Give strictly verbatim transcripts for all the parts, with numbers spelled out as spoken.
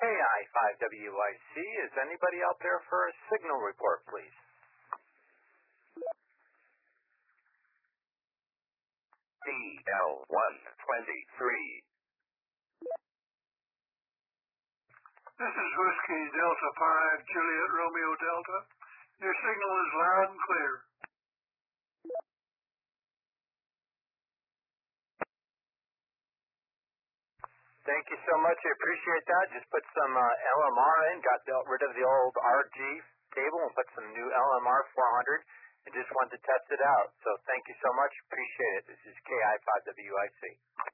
I five W I C. Is anybody out there for a signal report, please? D L one twenty-three. This is Whiskey Delta five, Juliet Romeo Delta. Your signal is loud and clear. Thank you so much. I appreciate that. Just put some uh, L M R in, got the, rid of the old R G cable and put some new L M R four hundred and just wanted to test it out. So thank you so much. Appreciate it. This is K I five W I C.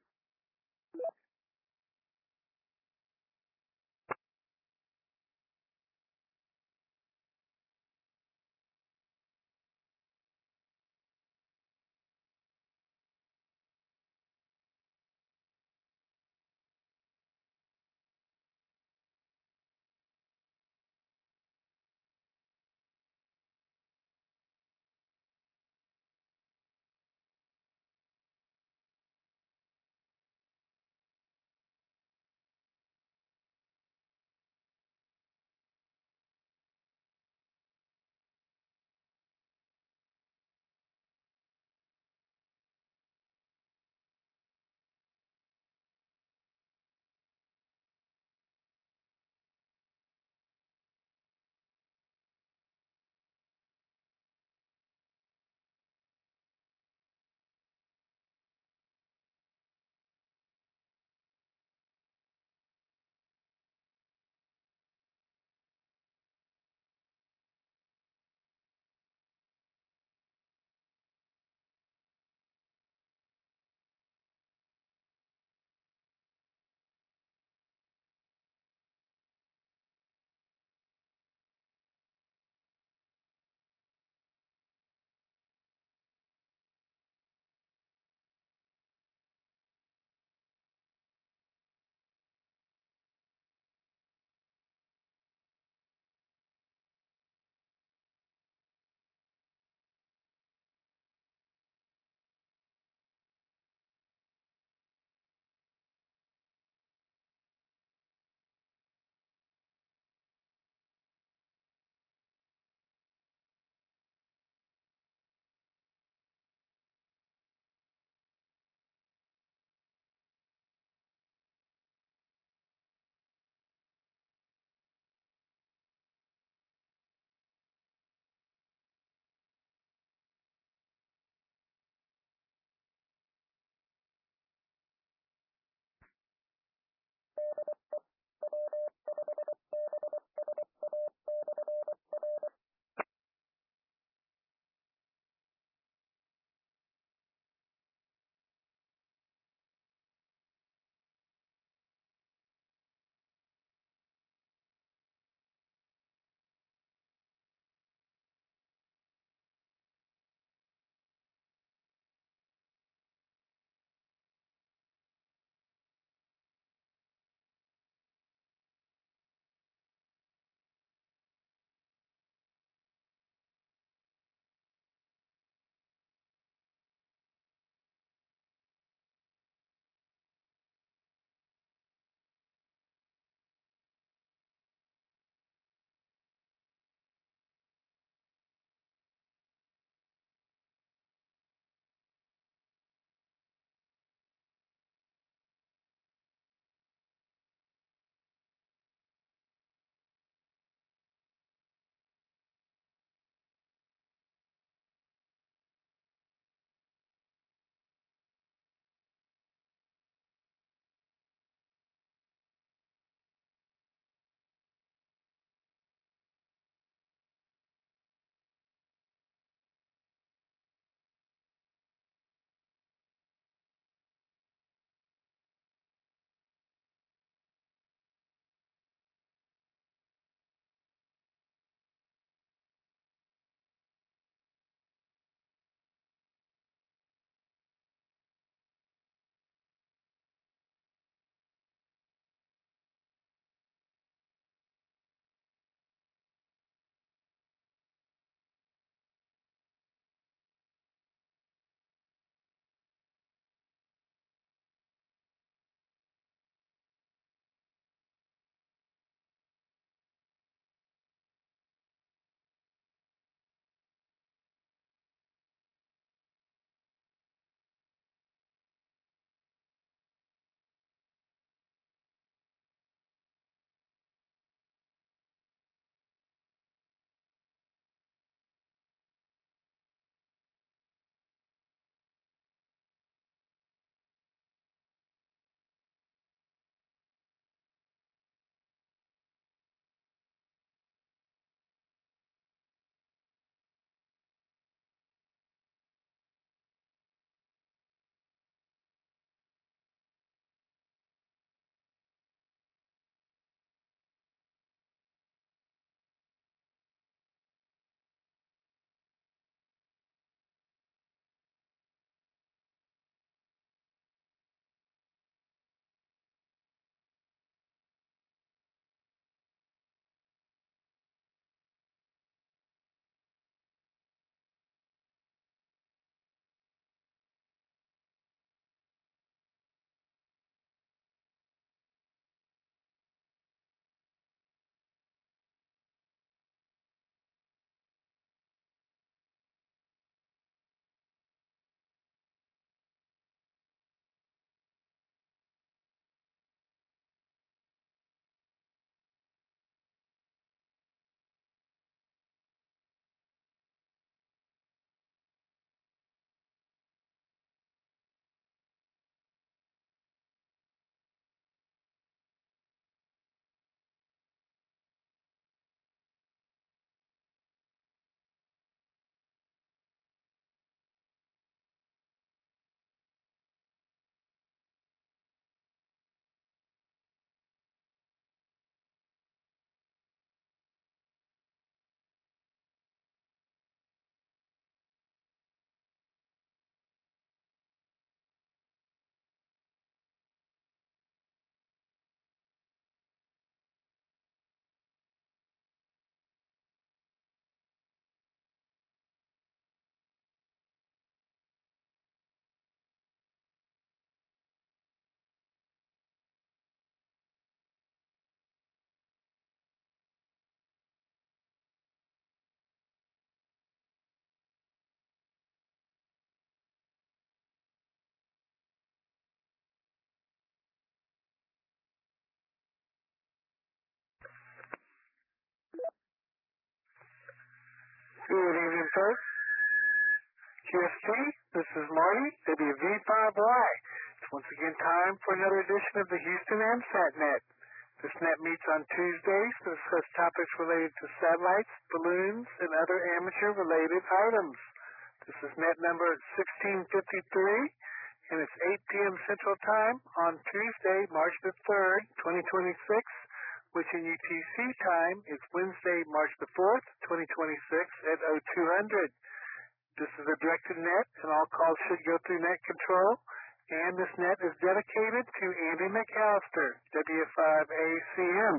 Good evening, folks. Q S T, this is Marty, W V five Y. It's once again time for another edition of the Houston AMSAT Net. This net meets on Tuesdays to discuss topics related to satellites, balloons, and other amateur-related items. This is net number sixteen fifty-three, and it's eight p.m. Central Time on Tuesday, March the third, twenty twenty-six, which in U T C time is Wednesday, March the fourth, twenty twenty-six at oh two hundred. This is a directed net, and all calls should go through net control. And this net is dedicated to Andy McAllister, W five A C M.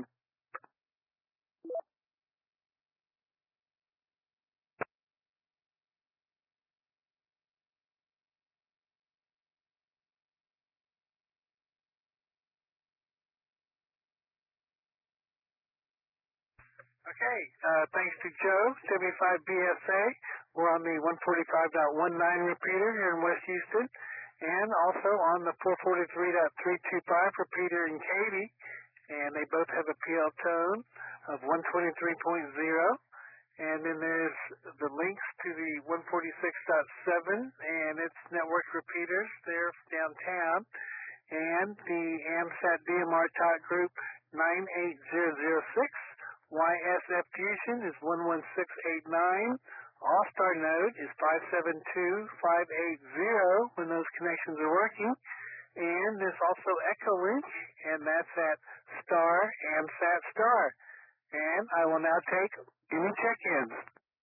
Okay, uh, thanks to Joe, W five B S A. We're on the one forty-five point nineteen repeater here in West Houston, and also on the four forty-three point three two five repeater in Katy, and they both have a P L tone of one twenty-three point oh, and then there's the links to the one forty-six point seven and its network repeaters there downtown, and the AMSAT D M R talk group nine eight zero zero six, Y S F Fusion is one one six eight nine, All-Star node is five seven two five eight zero when those connections are working. And there's also Echolink, and that's at star AMSAT star. And I will now take any check-ins.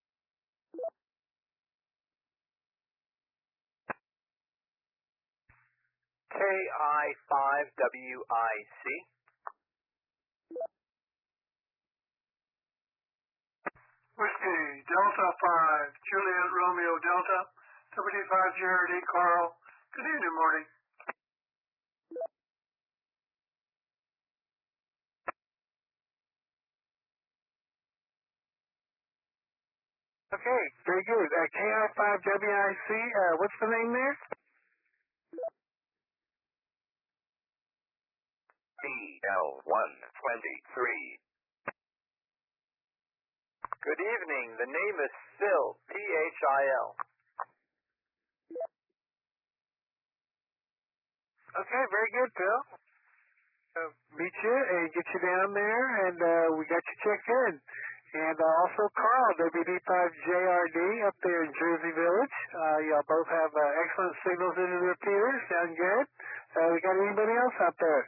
K I five W I C. Whiskey, Delta five, Juliet Romeo Delta, W five J R D Carl. Good evening, Marty. Okay, very good. Uh, K I five W I C, uh, what's the name there? B L one twenty-three. Good evening. The name is Phil, P H I L. Okay, very good, Phil. Uh, meet you and get you down there, and uh, we got you checked in. And uh, also Carl, W D five J R D up there in Jersey Village. Uh, y'all both have uh, excellent signals into the repeaters. Sound good? Uh, we got anybody else out there?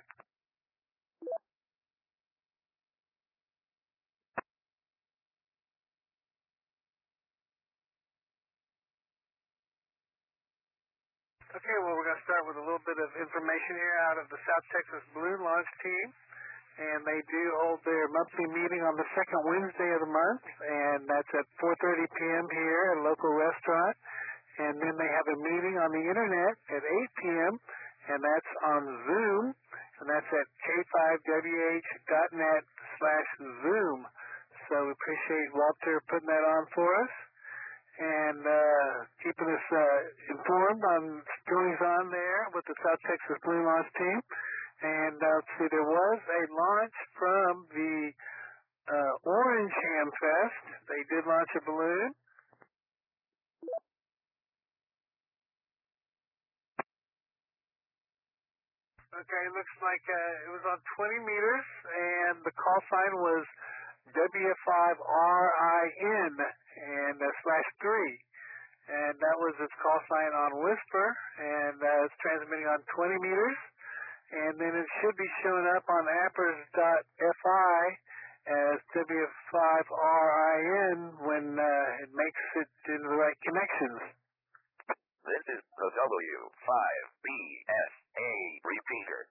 Okay, well, we're going to start with a little bit of information here out of the South Texas Balloon Launch Team. And they do hold their monthly meeting on the second Wednesday of the month, and that's at four thirty p.m. here at a local restaurant. And then they have a meeting on the internet at eight p.m., and that's on Zoom, and that's at k five w h dot net slash Zoom. So we appreciate Walter putting that on for us and uh, keeping us uh, informed on goings on there with the South Texas Balloon Launch Team. And uh, let's see, there was a launch from the uh, Orange Ham Fest. They did launch a balloon. Okay, looks like uh, it was on twenty meters, and the call sign was W five R I N and uh, slash three. And that was its call sign on Whisper, and uh, it's transmitting on twenty meters. And then it should be showing up on appers dot F I as W five R I N when uh, it makes it into the right connections. This is the W five B S A repeater.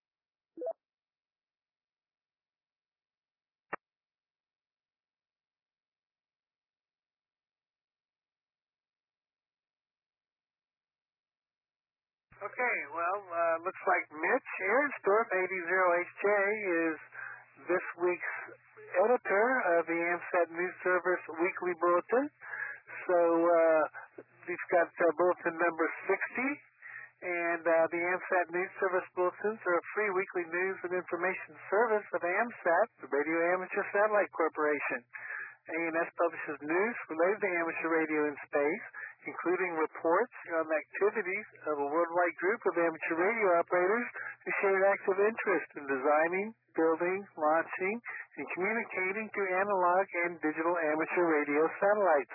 Okay, well, uh, looks like Mitch Ahrenstorff, eighty H J, is this week's editor of the AMSAT News Service Weekly Bulletin. So uh, he's got uh, bulletin number sixty, and uh, the AMSAT News Service Bulletins are a free weekly news and information service of AMSAT, the Radio Amateur Satellite Corporation. A N S publishes news related to amateur radio in space, including reports on the activities of a worldwide group of amateur radio operators who share an active interest in designing, building, launching, and communicating to analog and digital amateur radio satellites.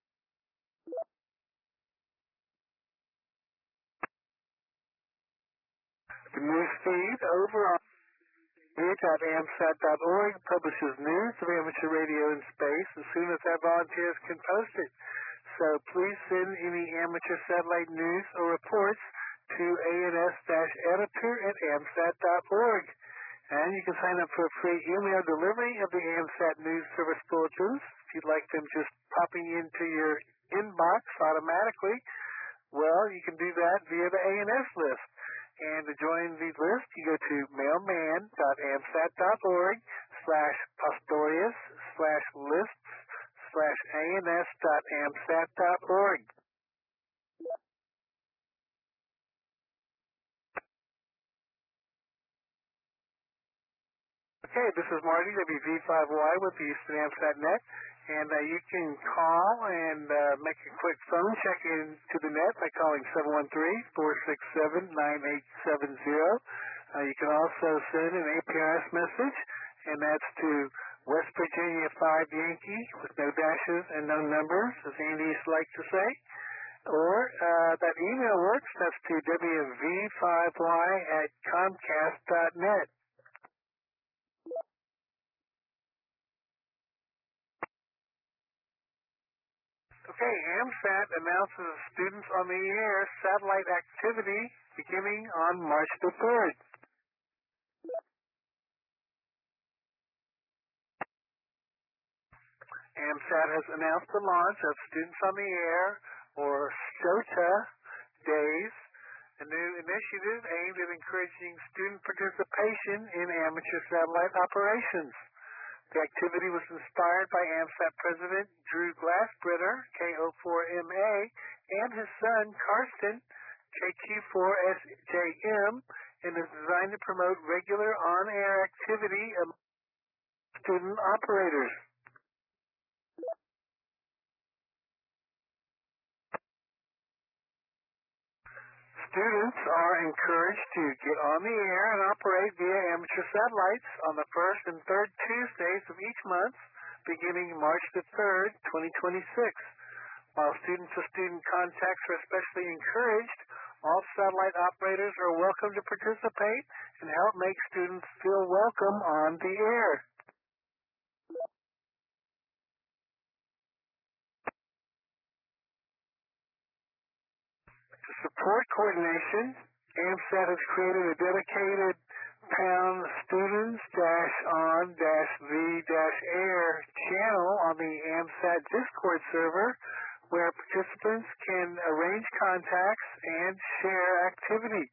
The news feed over on amsat dot org publishes news of amateur radio in space as soon as our volunteers can post it. So please send any amateur satellite news or reports to A N S-editor at amsat dot org. And you can sign up for a free email delivery of the AMSAT News Service bulletins if you'd like them just popping into your inbox automatically. Well, you can do that via the A N S list. And to join the list, you go to mailman dot amsat dot org slash pastorius slash lists slash ans dot amsat dot org. Okay, this is Marty, W V five Y with the Houston AMSAT Net, and uh, you can call and uh, make a quick phone check in to the net by calling seven one three, four six seven, nine eight seven zero. Uh, you can also send an A P R S message, and that's to West Virginia five Yankee with no dashes and no numbers, as Andy used to like to say. Or uh, that email works, that's to W V five Y at comcast dot net. Okay, AMSAT announces Students on the Air satellite activity beginning on March the third. AMSAT has announced the launch of Students on the Air, or STOTA, Days, a new initiative aimed at encouraging student participation in amateur satellite operations. The activity was inspired by AMSAT President Drew Glassbritter, K O four M A, and his son, Karsten, K Q four S J M, and is designed to promote regular on-air activity among student operators. Students are encouraged to get on the air and operate via amateur satellites on the first and third Tuesdays of each month, beginning March the third, twenty twenty-six. While student-to-student contacts are especially encouraged, all satellite operators are welcome to participate and help make students feel welcome on the air. To support coordination, AMSAT has created a dedicated pound students-on-v-air channel on the AMSAT Discord server where participants can arrange contacts and share activity.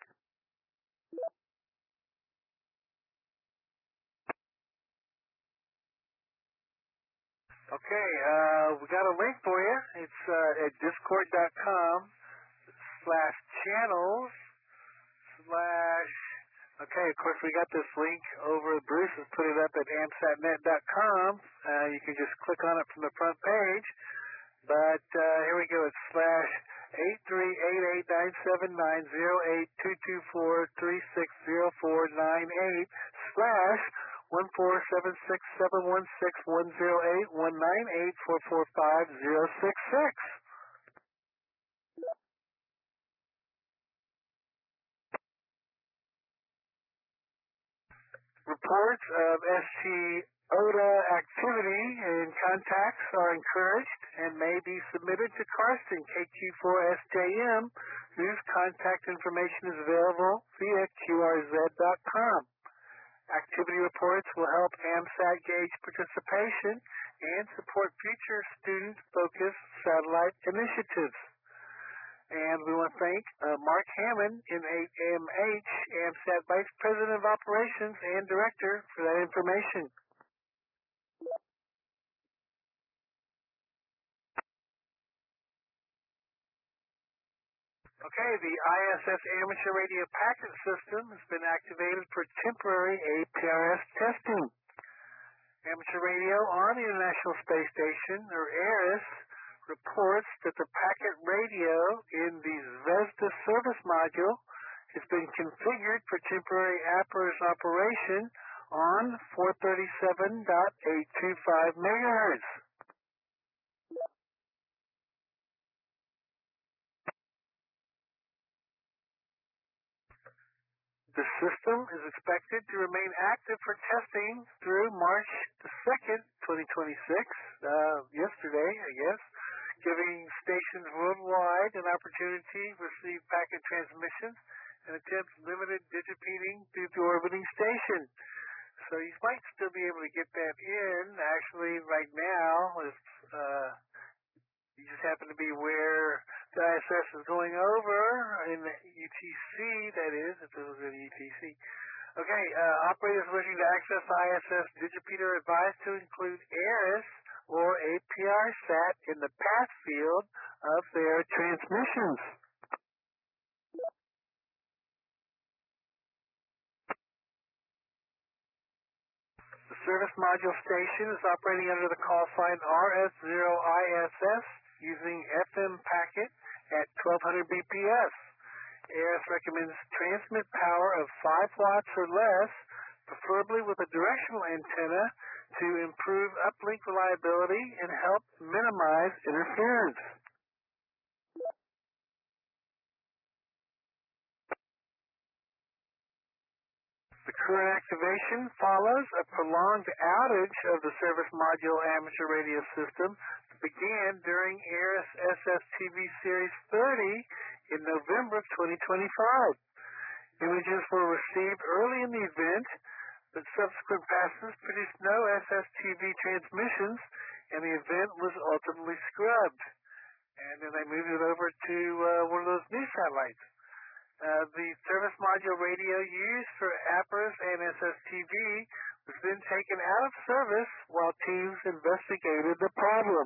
Okay, uh, we got a link for you. It's uh, at discord dot com slash channels slash, okay, of course we got this link over, Bruce has put it up at amsat net dot com. Uh, you can just click on it from the front page. But uh, here we go, it's slash eight three eight eight nine seven nine zero eight two two four three six zero four nine eight slash one four seven six seven one six one zero eight one nine eight four four five zero six six. Reports of S T O T A activity and contacts are encouraged and may be submitted to Karsten, K Q four S J M, whose contact information is available via Q R Z dot com. Activity reports will help AMSAT gauge participation and support future student-focused satellite initiatives. And we want to thank uh, Mark Hammond, N eight M H, AMSAT Vice President of Operations and Director, for that information. Okay, the I S S Amateur Radio Packet System has been activated for temporary A P R S testing. Amateur radio on the International Space Station, or A R I S, reports that the packet radio in the Zvezda service module has been configured for temporary apparatus operation on four thirty-seven point eight two five megahertz. The system is expected to remain active for testing through March the second, twenty twenty-six, uh, yesterday, I guess, giving stations worldwide an opportunity to receive packet transmissions and attempt limited digipeating through the orbiting station. So you might still be able to get that in. Actually, right now, if uh, you just happen to be where the I S S is going over in the U T C, that is, if it was in U T C. Okay, uh, operators wishing to access the I S S digipeater are advised to include A R I S or A P R SAT in the path field of their transmissions. The service module station is operating under the call sign R S zero I S S using F M packet at twelve hundred B P S. A R I S recommends transmit power of five watts or less, preferably with a directional antenna, to improve uplink reliability and help minimize interference. The current activation follows a prolonged outage of the service module amateur radio system that began during A R I S S S T V Series thirty in November of twenty twenty-five. Images were received early in the event, but subsequent passes produced no S S T V transmissions, and the event was ultimately scrubbed. And then they moved it over to uh, one of those new satellites. Uh, the service module radio used for apparatus and S S T V was then taken out of service while teams investigated the problem.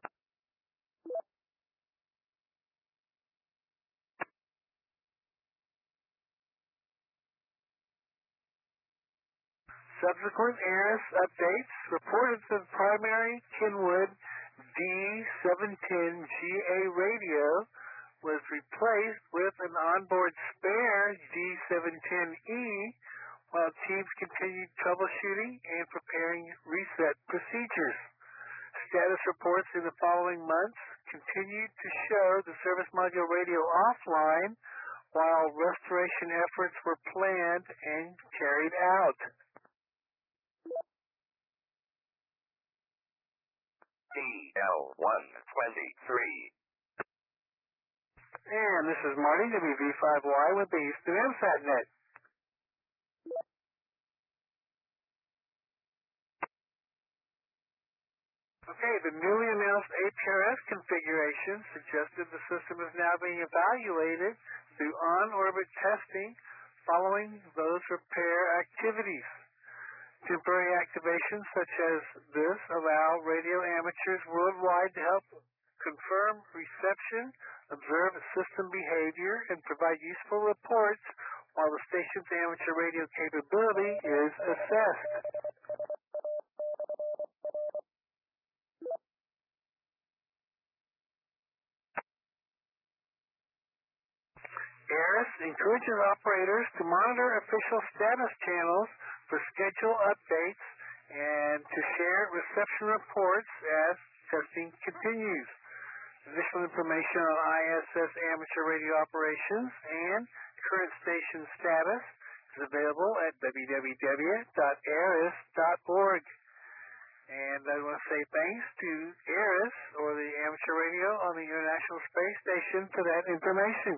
Subsequent A R I S updates reported that the primary Kenwood D seven ten G A radio was replaced with an onboard spare D seven ten E while teams continued troubleshooting and preparing reset procedures. Status reports in the following months continued to show the service module radio offline while restoration efforts were planned and carried out. D L one twenty-three. And this is Marty, W V five Y with the Houston MSATnet. Okay, the newly announced A P R S configuration suggested the system is now being evaluated through on-orbit testing following those repair activities. Temporary activations such as this allow radio amateurs worldwide to help confirm reception, observe system behavior, and provide useful reports while the station's amateur radio capability is assessed. A R I S encourages operators to monitor official status channels for schedule updates and to share reception reports as testing continues. Additional information on I S S amateur radio operations and current station status is available at w w w dot a r i s dot org. And I want to say thanks to A R I S, or the amateur radio on the International Space Station, for that information.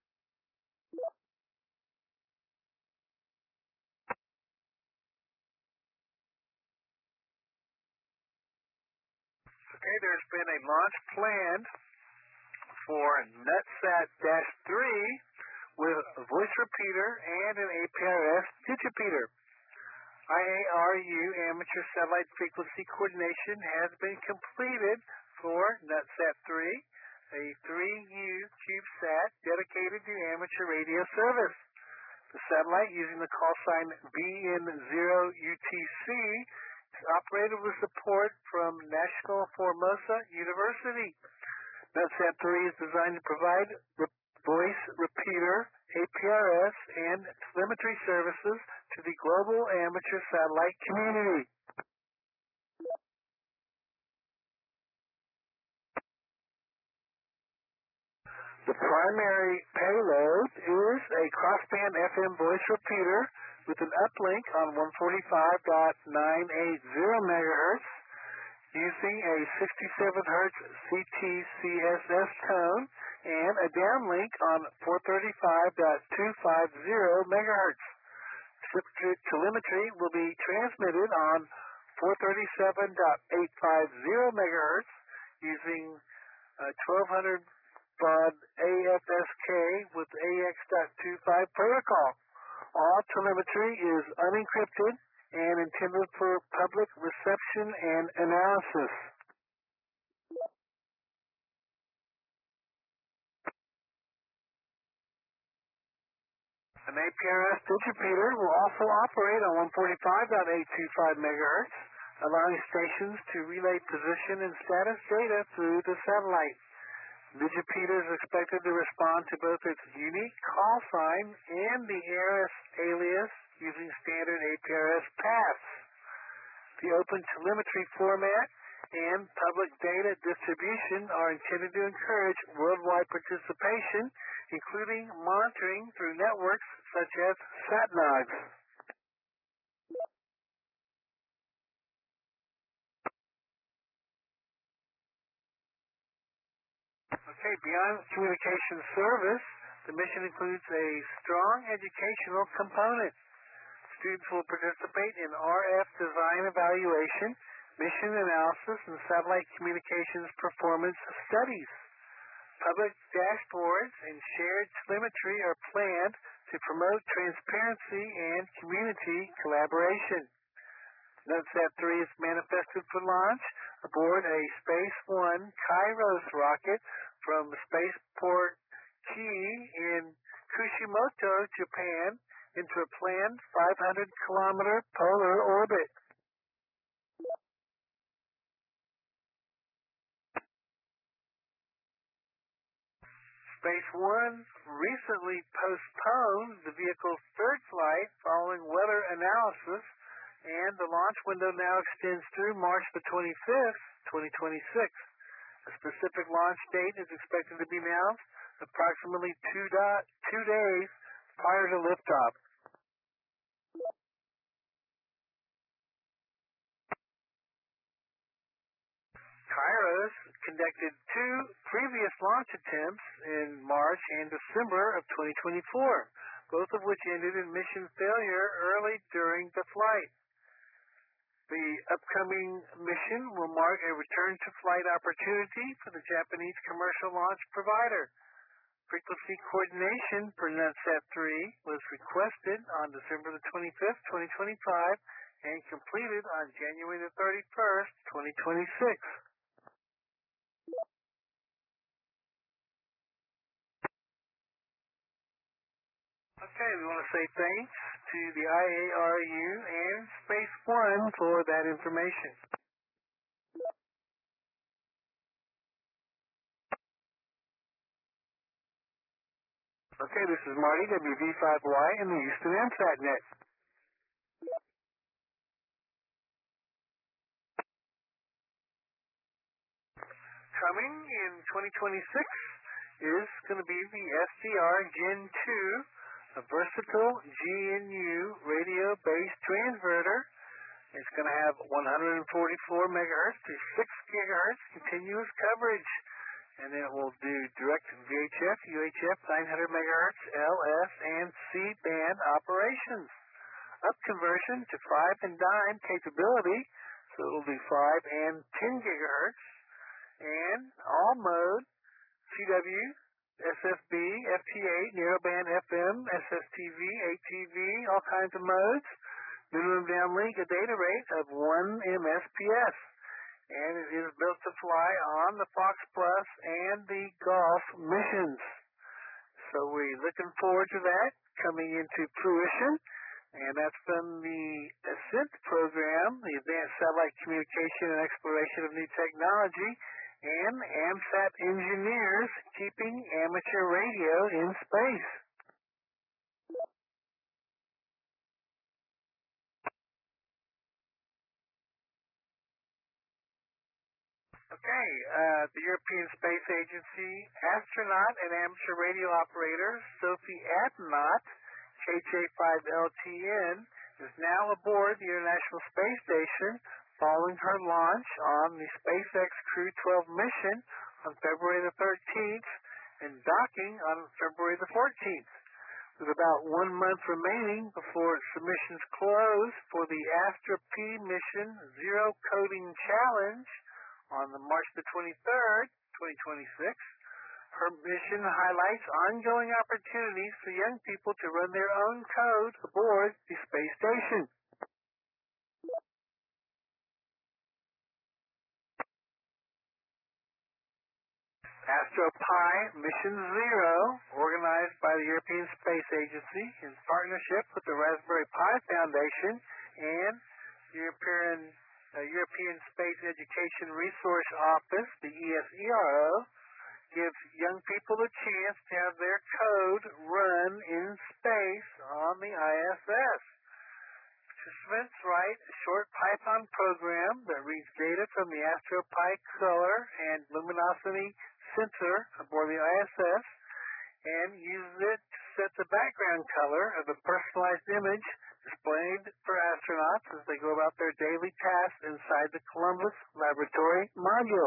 Okay, there's been a launch planned for NutSat three with a voice repeater and an A P R S digipeater. I A R U amateur satellite frequency coordination has been completed for NutSat three, a three U CubeSat dedicated to amateur radio service. The satellite, using the call sign B N zero U T C, operated with support from National Formosa University. NutSat three is designed to provide re- voice repeater, A P R S, and telemetry services to the global amateur satellite community. The primary payload is a crossband F M voice repeater with an uplink on one forty-five point nine eight zero megahertz using a sixty-seven hertz C T C S S tone and a downlink on four thirty-five point two five zero megahertz. Telemetry will be transmitted on four thirty-seven point eight five zero megahertz using uh, twelve hundred baud A F S K with A X dot twenty-five protocol. All telemetry is unencrypted and intended for public reception and analysis. An A P R S digipeater will also operate on one forty-five point eight two five megahertz, allowing stations to relay position and status data through the satellite. Digipeater is expected to respond to both its unique call sign and the ARIS alias using standard A P R S paths. The open telemetry format and public data distribution are intended to encourage worldwide participation, including monitoring through networks such as SatNogs. Okay, beyond communication service, the mission includes a strong educational component. Students will participate in R F design evaluation, mission analysis, and satellite communications performance studies. Public dashboards and shared telemetry are planned to promote transparency and community collaboration. NutSat three is manifested for launch aboard a Space One Kairos rocket from Spaceport Key in Kushimoto, Japan, into a planned five hundred kilometer polar orbit. Space One recently postponed the vehicle's third flight following weather analysis, and the launch window now extends through March the twenty-fifth, twenty twenty-six. A specific launch date is expected to be announced approximately two, do- two days prior to liftoff. Kairos conducted two previous launch attempts in March and December of twenty twenty-four, both of which ended in mission failure early during the flight. The upcoming mission will mark a return-to-flight opportunity for the Japanese commercial launch provider. Frequency coordination for NutSat three was requested on December the twenty-fifth, twenty twenty-five, and completed on January the thirty-first, twenty twenty-six. Okay, we want to say thanks to the I A R U and Space One for that information. Okay, this is Marty, W V five Y, in the Houston AMSAT net. Coming in twenty twenty-six is going to be the S D R Gen two, a versatile G N U radio-based transverter. It's going to have one forty-four megahertz to six gigahertz continuous coverage, and it will do direct V H F, U H F, nine hundred megahertz, L S, and C-band operations. Up conversion to five and dime capability, so it will do five and ten gigahertz, and all mode, C W, S F B, F T eight, narrowband F M, S S T V, A T V, all kinds of modes. Minimum downlink, a data rate of one M S P S. And it is built to fly on the Fox Plus and the Golf missions. So we're looking forward to that coming into fruition. And that's from the ASCENT program, the Advanced Satellite Communication and Exploration of New Technology, and AMSAT engineers keeping amateur radio in space. Okay, uh, the European Space Agency astronaut and amateur radio operator Sophie Adenauer, K J five L T N, is now aboard the International Space Station following her launch on the SpaceX Crew twelve mission on February the thirteenth and docking on February the fourteenth. With about one month remaining before submissions close for the Astra P mission Zero Coding Challenge on the March the twenty-third, twenty twenty-six, her mission highlights ongoing opportunities for young people to run their own code aboard the space station. AstroPi Mission Zero, organized by the European Space Agency in partnership with the Raspberry Pi Foundation and European uh, European Space Education Resource Office, the E S E R O, gives young people a chance to have their code run in space on the I S S. Participants write a short Python program that reads data from the AstroPi color and luminosity sensor aboard the I S S and uses it to set the background color of a personalized image displayed for astronauts as they go about their daily tasks inside the Columbus Laboratory module.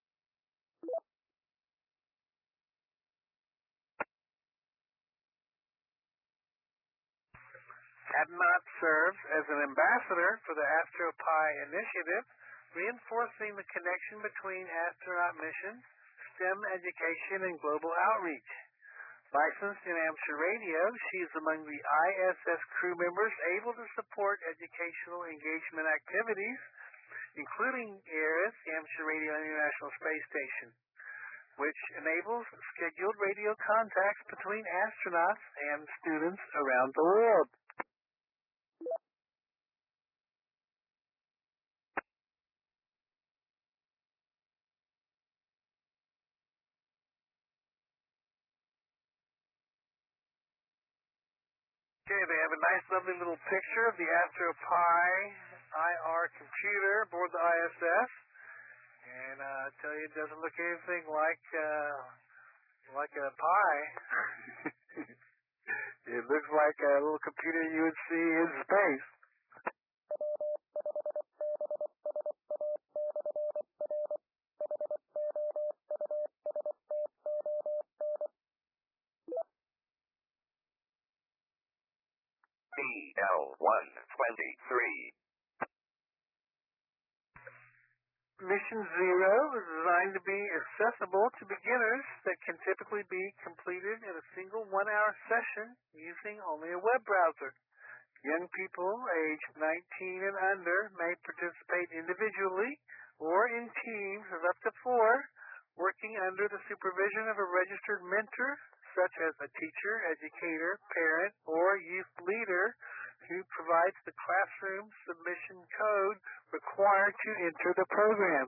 Adenauer serves as an ambassador for the AstroPi initiative, reinforcing the connection between astronaut missions, STEM education, and global outreach. Licensed in amateur radio, she is among the I S S crew members able to support educational engagement activities, including A R I S, the Amateur Radio International Space Station, which enables scheduled radio contacts between astronauts and students around the world. Okay, they have a nice, lovely little picture of the AstroPi I R computer aboard the I S S, and uh, I tell you, it doesn't look anything like uh, like a pie. It looks like a little computer you would see in space. B L one twenty-three. Mission Zero is designed to be accessible to beginners that can typically be completed in a single one-hour session using only a web browser. Young people aged nineteen and under may participate individually or in teams of up to four, working under the supervision of a registered mentor, such as a teacher, educator, parent, or youth leader who provides the classroom submission code required to enter the program.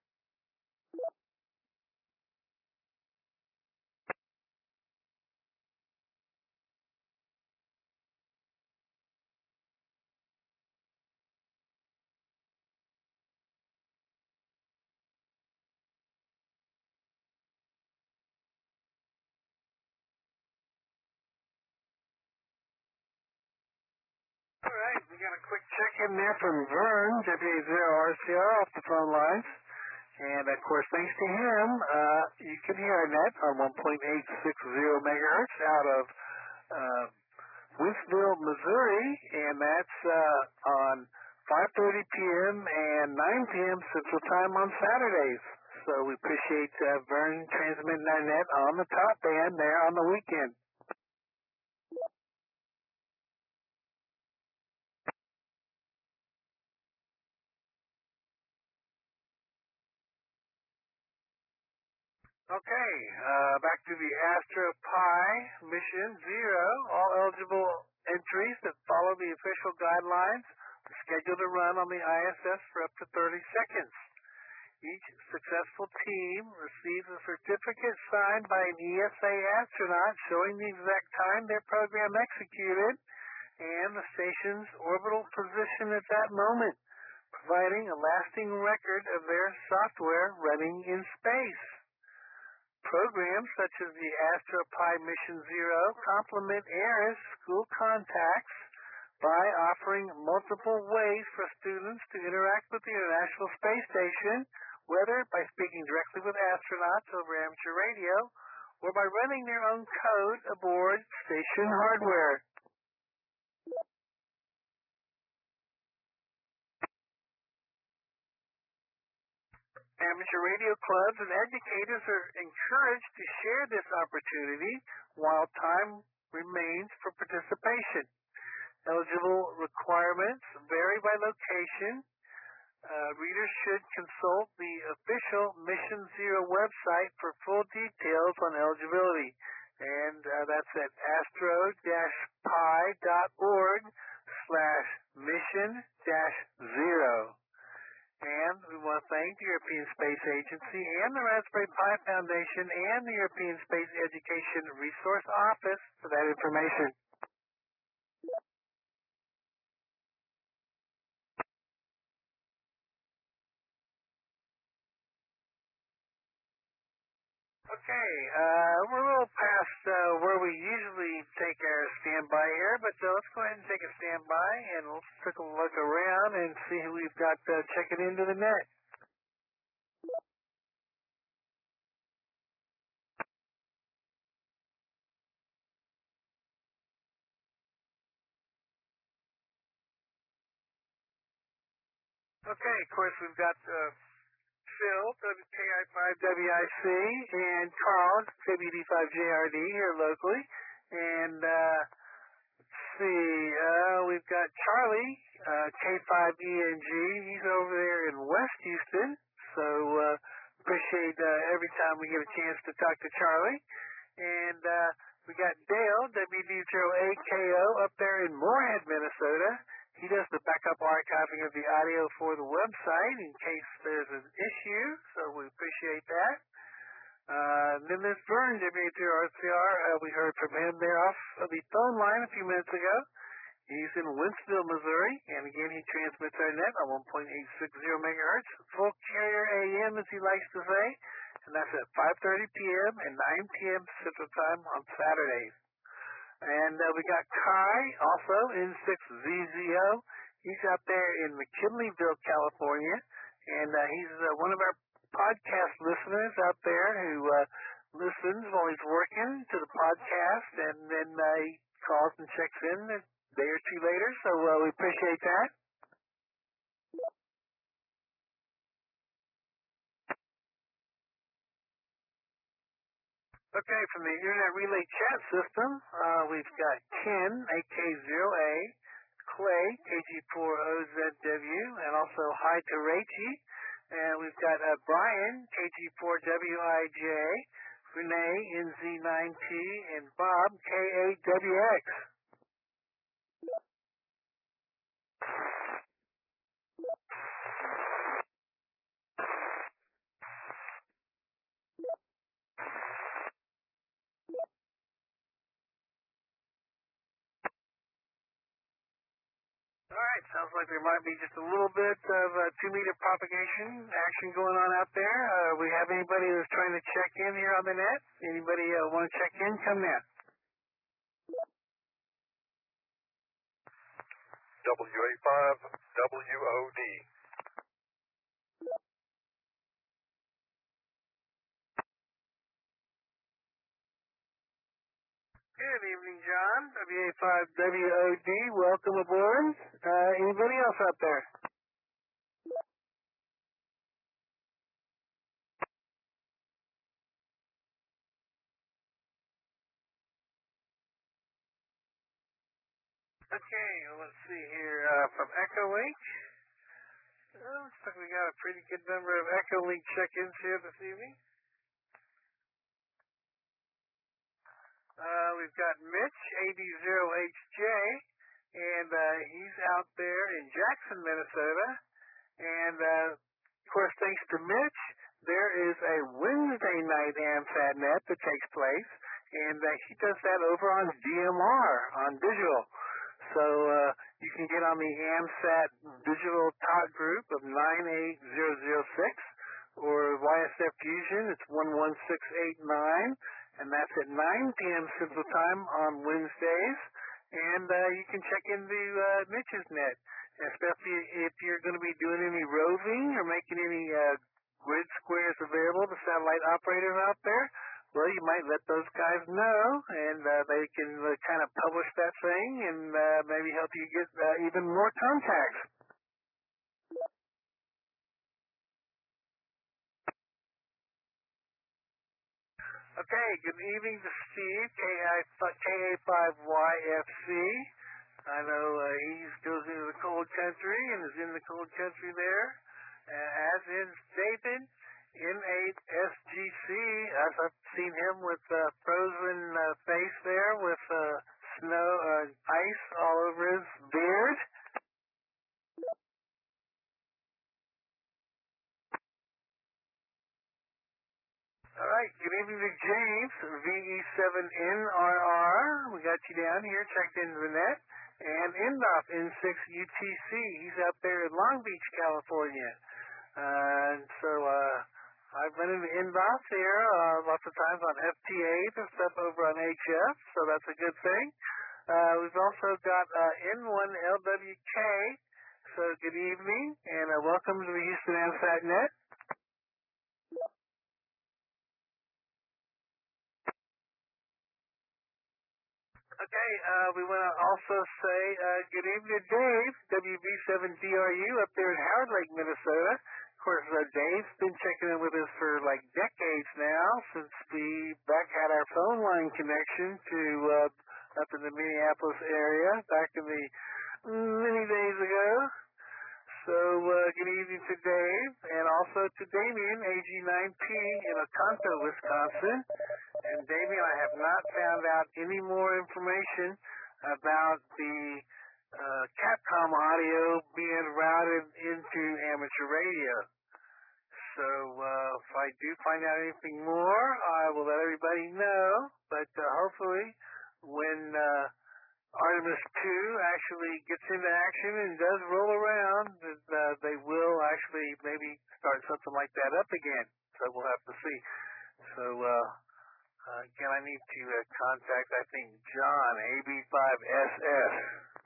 All right, we got a quick check-in there from Vern, Deputy Zero R C R, off the phone lines. And, of course, thanks to him, uh, you can hear our net on one point eight six zero megahertz out of uh, Winsville, Missouri, and that's uh, on five thirty p.m. and nine p.m. Central Time on Saturdays. So we appreciate uh, Vern transmitting our net on the top band there on the weekend. Okay, uh, back to the AstroPi Mission Zero. All eligible entries that follow the official guidelines are scheduled to run on the I S S for up to thirty seconds. Each successful team receives a certificate signed by an E S A astronaut showing the exact time their program executed and the station's orbital position at that moment, providing a lasting record of their software running in space. Programs such as the AstroPi Mission Zero complement AIR's school contacts by offering multiple ways for students to interact with the International Space Station, whether by speaking directly with astronauts over amateur radio or by running their own code aboard station hardware. Amateur radio clubs and educators are encouraged to share this opportunity while time remains for participation. Eligible requirements vary by location. Uh, readers should consult the official Mission Zero website for full details on eligibility. And uh, that's at astro-pi.org slash mission dash zero. And we want to thank the European Space Agency and the Raspberry Pi Foundation and the European Space Education Resource Office for that information. Okay, uh, we're a little past uh, where we usually take our standby here, but uh, let's go ahead and take a standby and let's take a look around and see who we've got uh, checking into the net. Okay, of course we've got uh, Phil, W K I five W I C, and Carl, W D five J R D here locally. And uh, let's see, uh, we've got Charlie, uh, K five E N G. He's over there in West Houston. So uh, appreciate uh, every time we get a chance to talk to Charlie. And uh, we got Dale, W D zero A K O, up there in Moorhead, Minnesota. He does the backup archiving of the audio for the website in case there's an issue, so we appreciate that. Uh, then there's Vern, W A zero R C R. Uh, we heard from him there off of the phone line a few minutes ago. He's in Winston, Missouri, and again he transmits our net on one point eight six zero megahertz, full carrier A M as he likes to say, and that's at five thirty p.m. and nine p.m. Central Time on Saturdays. And uh, we got Kai, also N six Z Z O. He's out there in McKinleyville, California, and uh, he's uh, one of our podcast listeners out there who uh, listens while he's working to the podcast, and then uh, he calls and checks in a day or two later, so uh, we appreciate that. Okay, from the Internet Relay Chat System, uh, we've got Ken, A K zero A, Clay, K G four O Z W, and also Hi to Rachie. And we've got uh, Brian, K G four W I J, Renee, N Z nine T, and Bob, K A W X. All right, sounds like there might be just a little bit of uh, two-meter propagation action going on out there. Uh, we have anybody who's trying to check in here on the net? Anybody uh, want to check in? Come in. W A five W O D. Good evening, John. W A five W O D, welcome aboard. Uh, anybody else out there? Okay, well, let's see here. Uh, from Echolink. Uh, looks like we got a pretty good number of Echolink check-ins here this evening. Uh, we've got Mitch, A D zero H J, and uh, he's out there in Jackson, Minnesota. And, uh, of course, thanks to Mitch, there is a Wednesday night AMSATnet that takes place, and uh, he does that over on D M R, on digital. So uh, you can get on the AMSAT digital talk group of nine eight zero zero six, or Y S F Fusion, it's one one six eight nine, and that's at nine p.m. Central Time on Wednesdays. And uh, you can check into uh, Mitch's net, especially if you're going to be doing any roving or making any uh, grid squares available to satellite operators out there. Well, you might let those guys know, and uh, they can uh, kind of publish that thing and uh, maybe help you get uh, even more contacts. Okay, good evening to Steve, K A five Y F C. I know uh, he goes into the cold country and is in the cold country there, uh, as is David, N eight S G C. I've seen him with uh, frozen uh, face there with uh, snow, uh, ice all over his beard. All right, good evening to James, V E seven N R R. We got you down here, checked into the net. And Indoff, N six U T C. He's out there in Long Beach, California. Uh, and so uh, I've been into Indoff here uh, lots of times on F T As and stuff over on H F, so that's a good thing. Uh, we've also got uh, N one L W K. So good evening, and uh, welcome to the Houston AMSATnet. Okay, uh, we want to also say uh, good evening to Dave, W B seven D R U up there in Howard Lake, Minnesota. Of course, uh, Dave's been checking in with us for like decades now, since we back had our phone line connection to uh, up in the Minneapolis area back in the many days ago. So uh, good evening to Dave, and also to Damien, A G nine P in Oconto, Wisconsin. And Damien, I have not found out any more information about the uh, Capcom audio being routed into amateur radio. So uh, if I do find out anything more, I will let everybody know. But uh, hopefully, when uh, Artemis two actually gets into action and does roll around, uh, they will actually maybe start something like that up again. So we'll have to see. So uh, uh, again, I need to uh, contact, I think, John, A B five S S.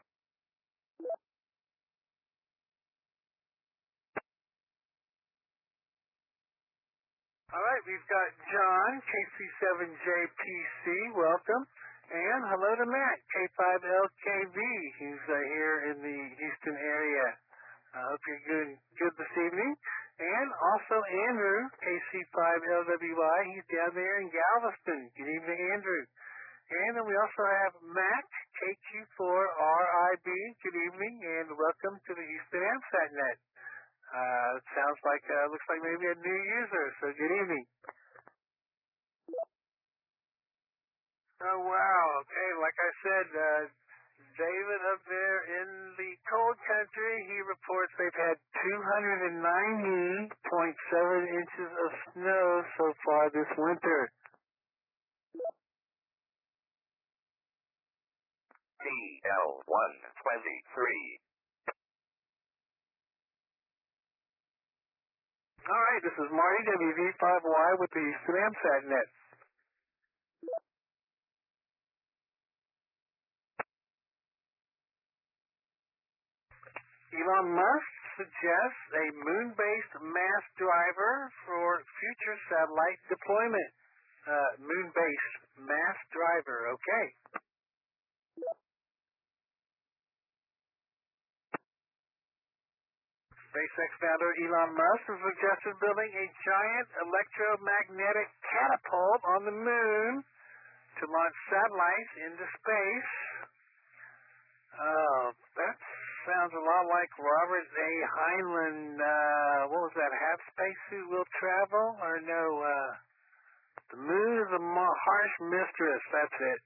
All right, we've got John, K C seven J P C, welcome. And hello to Matt, K five L K V. He's uh, here in the Houston area. I hope you're good, good this evening. And also Andrew, K C five L W I. He's down there in Galveston. Good evening, Andrew. And then we also have Matt, K Q four R I B. Good evening, and welcome to the Houston AMSATnet. Uh, it sounds like, uh, looks like maybe a new user, so good evening. Oh, wow. Okay, like I said, uh, David up there in the cold country, he reports they've had two hundred ninety point seven inches of snow so far this winter. D L one twenty-three. All right, this is Marty, W V five Y with the Houston AMSATnet. Elon Musk suggests a moon-based mass driver for future satellite deployment. Uh, moon-based mass driver, okay. SpaceX founder Elon Musk has suggested building a giant electromagnetic catapult on the moon to launch satellites into space. Oh, that sounds a lot like Robert A. Heinlein, uh, what was that, half spacesuit will travel? Or no, uh, The moon is a mo- harsh mistress. That's it.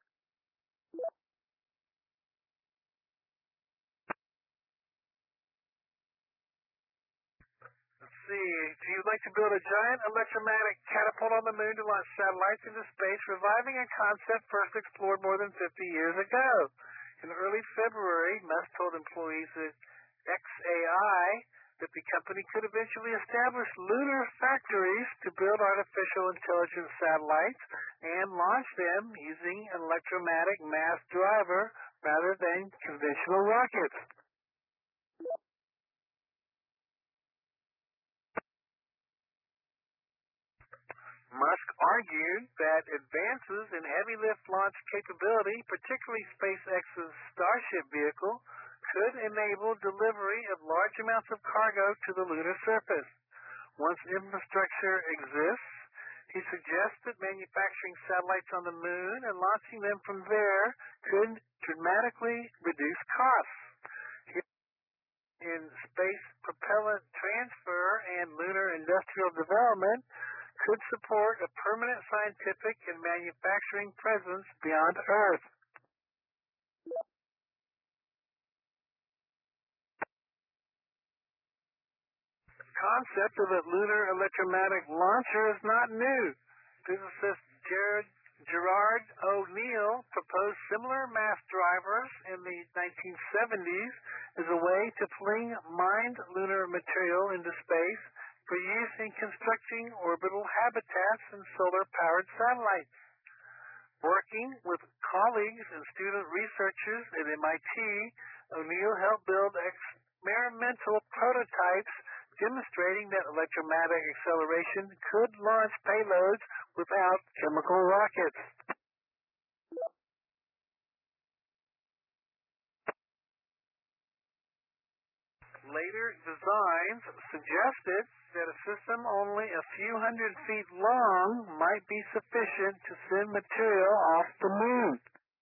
Let's see. If you'd like to build a giant electromagnetic catapult on the moon to launch satellites into space, reviving a concept first explored more than fifty years ago. In early February, Musk told employees at X A I that the company could eventually establish lunar factories to build artificial intelligence satellites and launch them using an electromagnetic mass driver rather than conventional rockets. Musk argued that advances in heavy lift launch capability, particularly SpaceX's Starship vehicle, could enable delivery of large amounts of cargo to the lunar surface. Once infrastructure exists, he suggests that manufacturing satellites on the moon and launching them from there could dramatically reduce costs. In space propellant transfer and lunar industrial development could support a permanent scientific and manufacturing presence beyond Earth. The concept of a lunar electromagnetic launcher is not new. Physicist Jared, Gerard O'Neill proposed similar mass drivers in the nineteen seventies as a way to fling mined lunar material into space for use in constructing orbital habitats and solar-powered satellites. Working with colleagues and student researchers at M I T, O'Neill helped build experimental prototypes demonstrating that electromagnetic acceleration could launch payloads without chemical rockets. Later designs suggested that a system only a few hundred feet long might be sufficient to send material off the moon.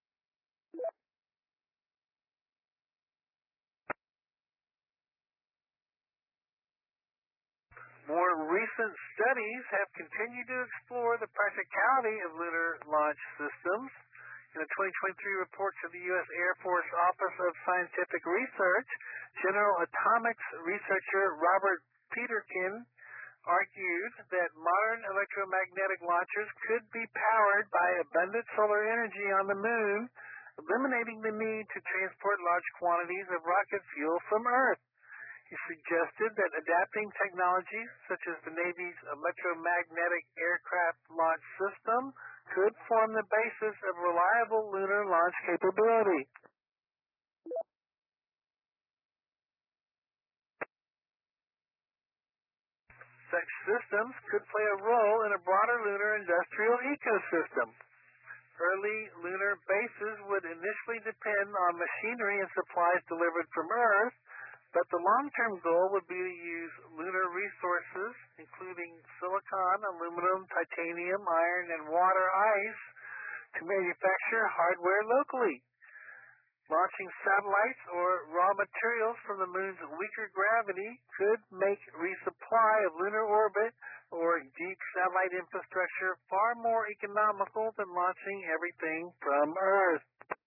More recent studies have continued to explore the practicality of lunar launch systems. In a twenty twenty-three report to the U S Air Force Office of Scientific Research, General Atomics researcher Robert Peterkin argued that modern electromagnetic launchers could be powered by abundant solar energy on the moon, eliminating the need to transport large quantities of rocket fuel from Earth. He suggested that adapting technologies such as the Navy's electromagnetic aircraft launch system could form the basis of reliable lunar launch capability. Such systems could play a role in a broader lunar industrial ecosystem. Early lunar bases would initially depend on machinery and supplies delivered from Earth, but the long-term goal would be to use lunar resources, including silicon, aluminum, titanium, iron, and water ice, to manufacture hardware locally. Launching satellites or raw materials from the moon's weaker gravity could make resupply of lunar orbit or deep satellite infrastructure far more economical than launching everything from Earth.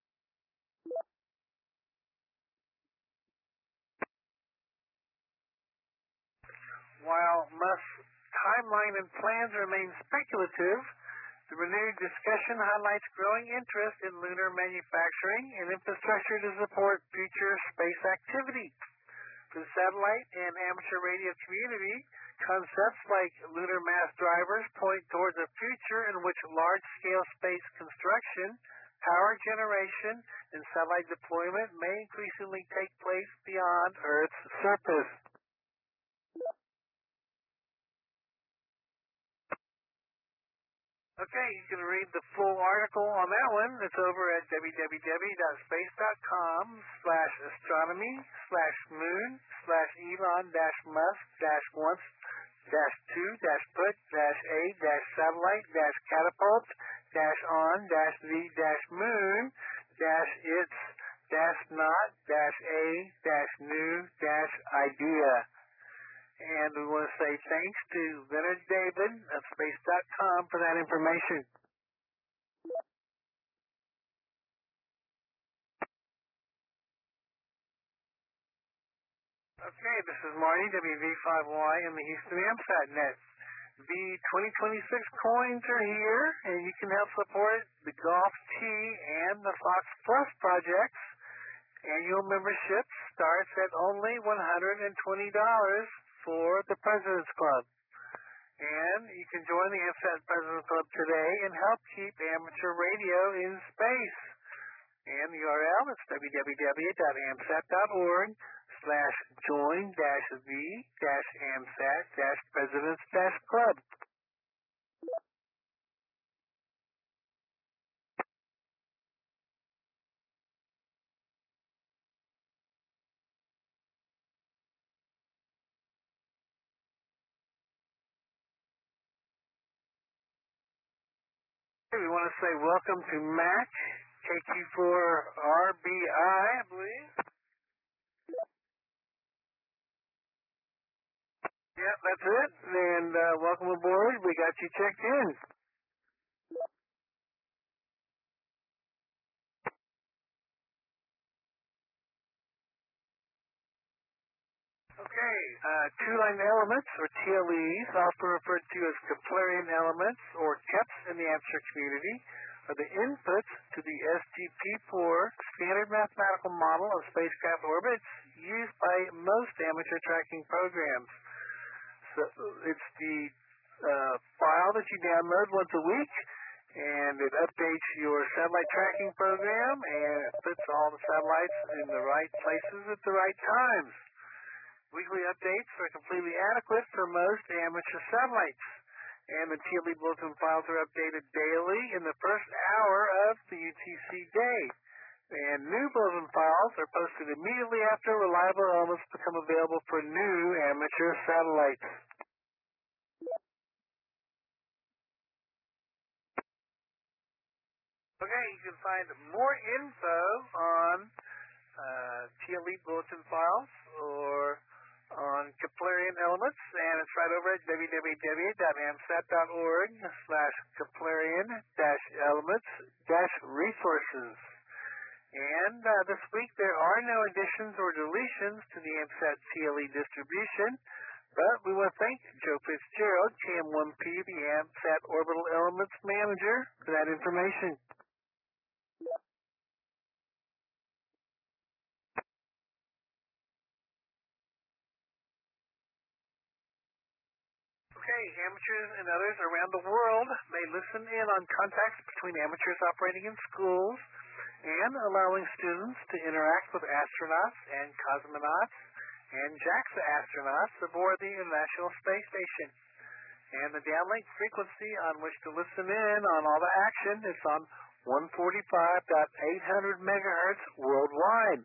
While Musk's timeline and plans remain speculative, the renewed discussion highlights growing interest in lunar manufacturing and infrastructure to support future space activity. For the satellite and amateur radio community, concepts like lunar mass drivers point towards a future in which large-scale space construction, power generation, and satellite deployment may increasingly take place beyond Earth's surface. Okay, you can read the full article on that one. It's over at www.space.com slash astronomy slash moon slash Elon dash Musk dash once dash two dash put dash a dash satellite dash catapult dash on dash the dash moon dash its dash not dash a dash new dash idea. And we want to say thanks to Leonard David of space dot com com for that information. Okay, this is Marty, W V five Y in the Houston AMSAT net. The twenty twenty-six coins are here, and you can help support the Golf Tee and the Fox Plus projects. Annual membership starts at only one hundred twenty dollars for the President's Club. And you can join the AMSAT President's Club today and help keep amateur radio in space. And the U R L is w w w dot amsat dot org slash join dash v dash amsat dash presidents dash club. We want to say welcome to Mac, K Q four R B I, I believe. Yep, that's it. And uh, welcome aboard. We got you checked in. Okay, uh, two-line elements, or T L Es, often referred to as Keplerian elements, or K E Ps in the amateur community, are the inputs to the S G P four standard mathematical model of spacecraft orbits used by most amateur tracking programs. So it's the uh, file that you download once a week, and it updates your satellite tracking program, and it puts all the satellites in the right places at the right times. Weekly updates are completely adequate for most amateur satellites, and the T L E bulletin files are updated daily in the first hour of the U T C day. And new bulletin files are posted immediately after reliable elements become available for new amateur satellites. Okay, you can find more info on uh, T L E bulletin files or on Keplerian elements, and it's right over at w w w dot amsat dot org slash Keplerian dash elements dash resources. And uh, this week there are no additions or deletions to the AMSAT C L E distribution, but we want to thank Joe Fitzgerald, K M one P, the AMSAT Orbital Elements Manager, for that information. Okay, amateurs and others around the world may listen in on contacts between amateurs operating in schools and allowing students to interact with astronauts and cosmonauts and JAXA astronauts aboard the International Space Station. And the downlink frequency on which to listen in on all the action is on one forty-five point eight hundred megahertz worldwide.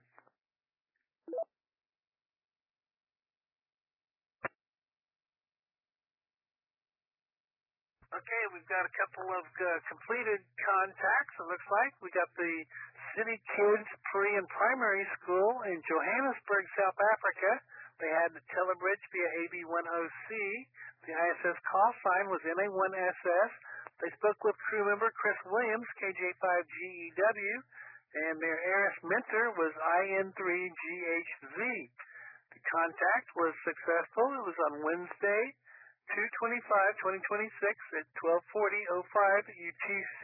Okay, we've got a couple of uh, completed contacts, it looks like. We got the City Kids Pre and Primary School in Johannesburg, South Africa. They had the telebridge via A B ten C. The I S S call sign was M A one S S. They spoke with crew member Chris Williams, K J five G E W, and their A R I S mentor was I N three G H Z. The contact was successful. It was on Wednesday, two twenty-five twenty twenty-six at twelve forty oh five U T C.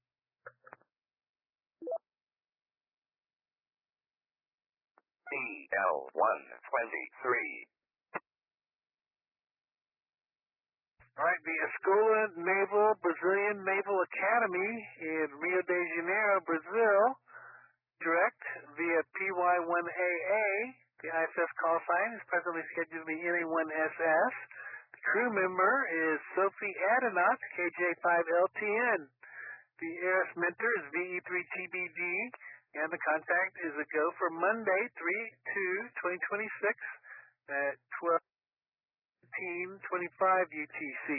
B L one twenty-three. All right, the Escola Naval Brazilian Naval Academy in Rio de Janeiro, Brazil, direct via P Y one A A. The I S S call sign is presently scheduled to be N A one S S. The crew member is Sophie Adenaut, K J five L T N. The A R I S mentor is V E three T B D, and the contact is a go for Monday, three two twenty twenty-six at twelve twenty-five U T C.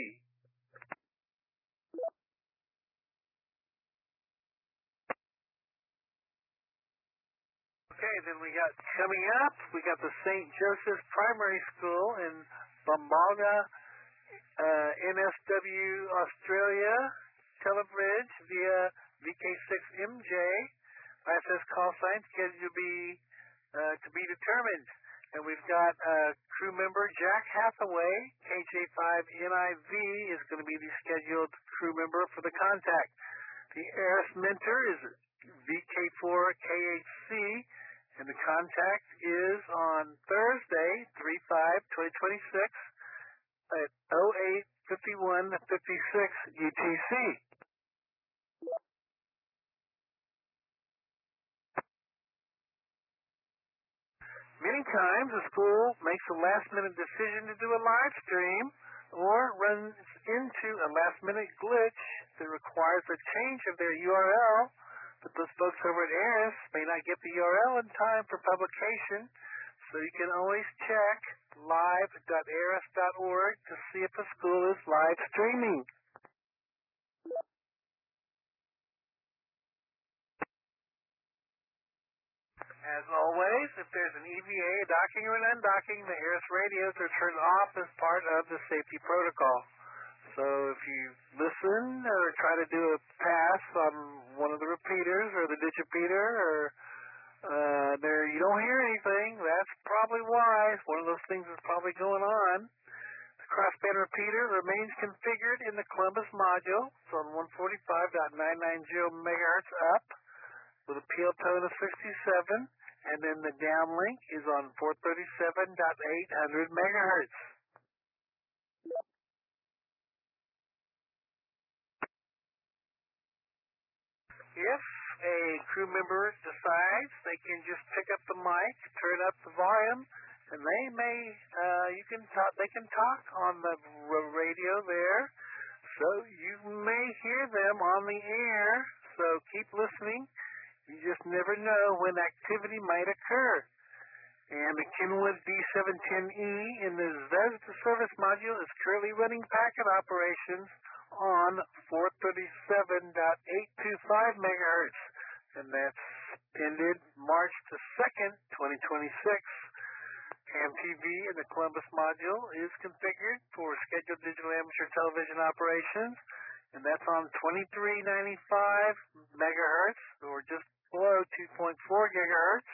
Okay, then we got coming up, we got the Saint Joseph's Primary School in Bambaga, uh, N S W Australia Telebridge via V K six M J. I S S call sign scheduled to be uh, to be determined. And we've got uh, crew member Jack Hathaway, K J five N I V, is going to be the scheduled crew member for the contact. The ARIS mentor is V K four K H C, and the contact is on Thursday, three five twenty twenty-six at oh eight fifty-one fifty-six U T C. Many times a school makes a last-minute decision to do a live stream or runs into a last-minute glitch that requires a change of their U R L, but those folks over at ARIS may not get the U R L in time for publication, so you can always check live dot aris dot org to see if a school is live streaming. As always, if there's an E V A, a docking or an undocking, the ARIS radios are turned off as part of the safety protocol. So if you listen or try to do a pass on one of the repeaters or the digipeater or uh, there you don't hear anything, that's probably why. One of those things is probably going on. The crossband repeater remains configured in the Columbus module. It's on one forty-five point nine nine zero megahertz up with a P L tone of sixty-seven, and then the downlink is on four thirty-seven point eight hundred megahertz. If a crew member decides they can just pick up the mic, turn up the volume, and they may, uh, you can talk, they can talk on the radio there, so you may hear them on the air, so keep listening. You just never know when activity might occur. And the Kenwood D seven ten E in the Zvezda service module is currently running packet operations on four thirty-seven point eight two five megahertz, and that's ended March the second, twenty twenty-six. Ham T V in the Columbus module is configured for scheduled digital amateur television operations, and that's on twenty-three ninety-five megahertz, or just below two point four gigahertz.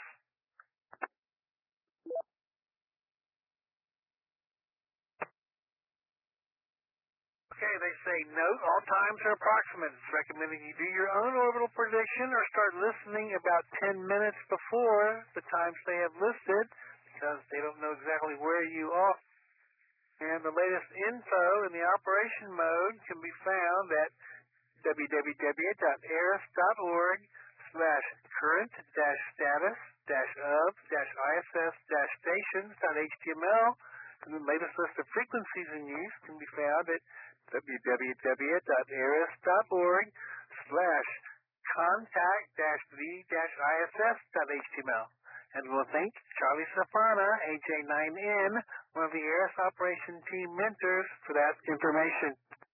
Okay, they say note all times are approximate. It's recommended you do your own orbital prediction or start listening about ten minutes before the times they have listed, because they don't know exactly where you are. And the latest info in the operation mode can be found at w w w dot aris dot org slash current dash status dash of dash iss dash stations dot h t m l. And the latest list of frequencies in use can be found at w w w dot aris dot org slash contact dash v dash iss dot h t m l. And we'll thank Charlie Safana, A J nine N, one of the ARIS Operation Team mentors, for that information.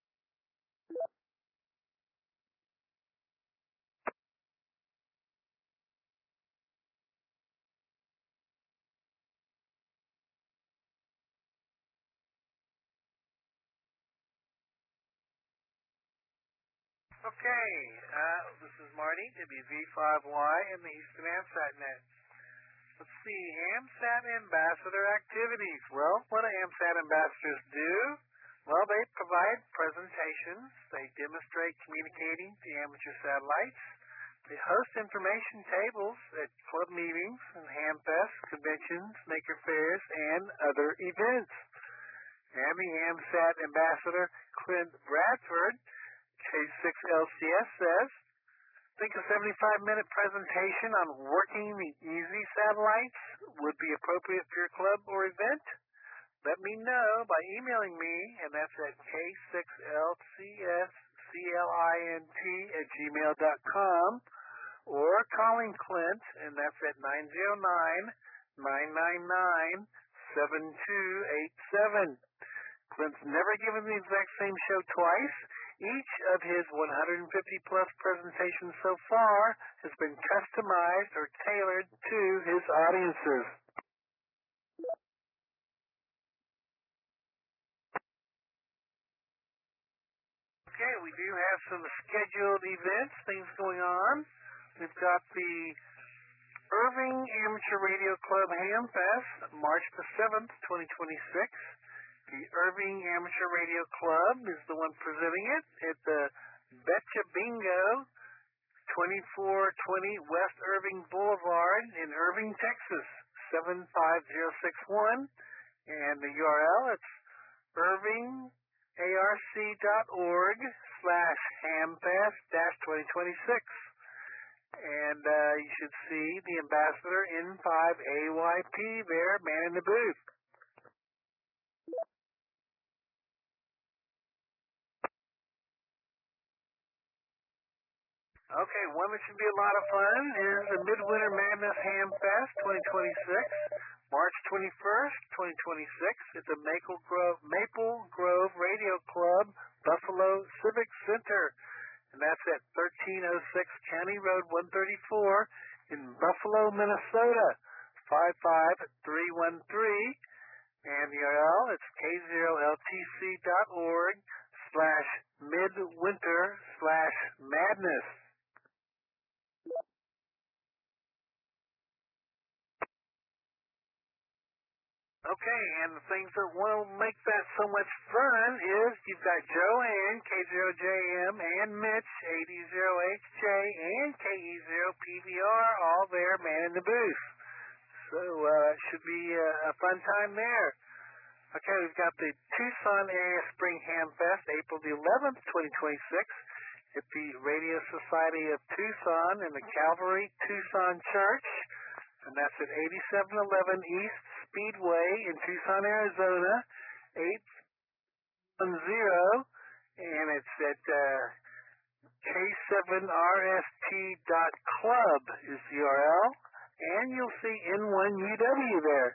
Okay, uh, this is Marty, W V five Y, in the Houston AMSAT net. Let's see, AMSAT ambassador activities. Well, what do AMSAT ambassadors do? Well, they provide presentations, they demonstrate communicating to amateur satellites, they host information tables at club meetings and hamfests, conventions, maker fairs, and other events. And the AMSAT ambassador, Clint Bradford, K six L C S, says, think a seventy-five minute presentation on working the easy satellites would be appropriate for your club or event? Let me know by emailing me, and that's at k six l c s c l i n t at gmail dot com, or calling Clint, and that's at nine zero nine, nine nine nine, seven two eight seven. Clint's never given the exact same show twice. Each of his one hundred fifty plus presentations so far has been customized or tailored to his audiences. Okay, we do have some scheduled events, things going on. We've got the Irving Amateur Radio Club Ham Fest, March the seventh, twenty twenty-six. The Irving Amateur Radio Club is the one presenting it at the Betcha Bingo, twenty-four twenty West Irving Boulevard in Irving, Texas, seven five zero six one. And the U R L, it's irvingarc.org slash hamfest dash twenty twenty-six. And uh, you should see the ambassador N five A Y P there manning the booth. Okay, one that should be a lot of fun is the Midwinter Madness Ham Fest twenty twenty-six, March twenty-first, twenty twenty-six. It's a Maple Grove, Maple Grove Radio Club, Buffalo Civic Center. And that's at thirteen oh six County Road one thirty-four in Buffalo, Minnesota, five five three one three. And the U R L, it's k zero l t c dot org slash midwinter slash madness. Okay, and the things that will make that so much fun is you've got Joanne, K zero J M, and Mitch, A D zero H J, and K E zero P V R, all there manning the booth. So uh, it should be uh, a fun time there. Okay, we've got the Tucson Area Spring Ham Fest, April the eleventh, twenty twenty-six, at the Radio Society of Tucson in the Calvary Tucson Church. And that's at eighty-seven eleven East Speedway in Tucson, Arizona, eight one zero, and it's at uh, k seven r s t dot club is the U R L, and you'll see N one U W there.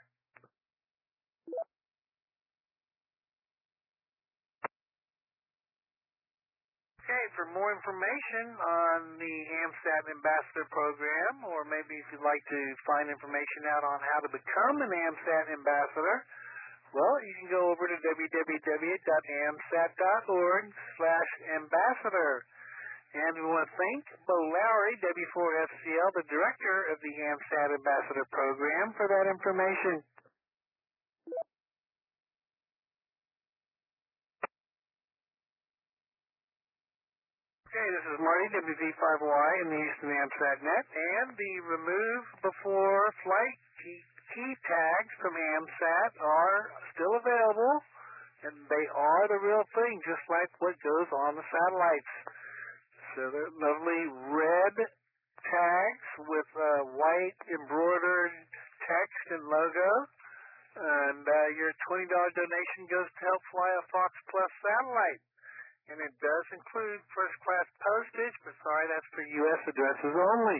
Okay, for more information on the AMSAT Ambassador Program, or maybe if you'd like to find information out on how to become an AMSAT Ambassador, well, you can go over to w w w dot amsat dot org slash ambassador. And we want to thank Bo Lowry, W four F C L, the director of the AMSAT Ambassador Program, for that information. Okay, this is Marty, W V five Y in the Houston AMSAT Net, and the remove before flight key, key tags from AMSAT are still available, and they are the real thing, just like what goes on the satellites. So they're lovely red tags with uh, white embroidered text and logo, and uh, your twenty dollars donation goes to help fly a Fox Plus satellite. And it does include first-class postage, but sorry, that's for U S addresses only.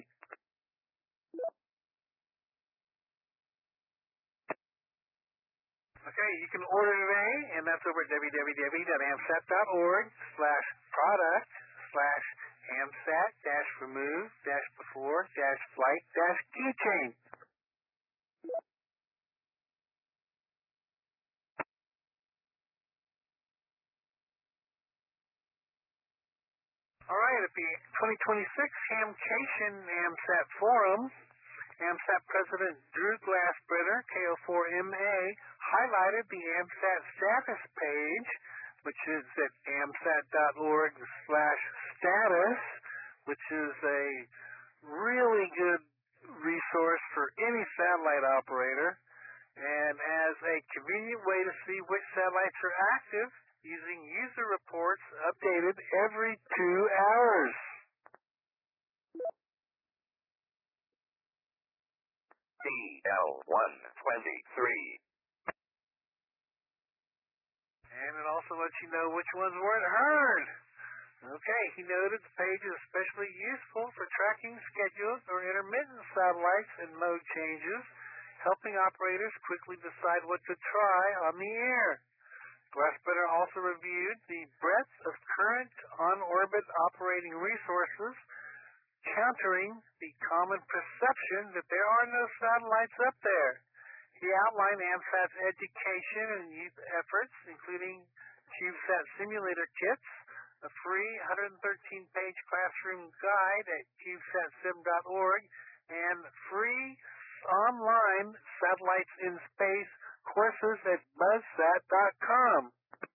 Okay, you can order today, and that's over at w w w dot amsat dot org slash product slash amsat dash remove dash before dash flight dash keychain. All right, at the twenty twenty-six Hamcation AMSAT Forum, AMSAT President Drew Glassbrenner, K O four M A, highlighted the AMSAT status page, which is at amsat dot org slash status, which is a really good resource for any satellite operator, and as a convenient way to see which satellites are active, using user reports updated every two hours. D L one twenty-three. And it also lets you know which ones weren't heard. Okay, he noted the page is especially useful for tracking schedules or intermittent satellites and mode changes, helping operators quickly decide what to try on the air. Glassbrenner also reviewed the breadth of current on-orbit operating resources, countering the common perception that there are no satellites up there. He outlined AMSAT's education and youth efforts, including CubeSat simulator kits, a free one hundred thirteen page classroom guide at cubesat sim dot org, and free online Satellites in Space courses at buzzsat dot com.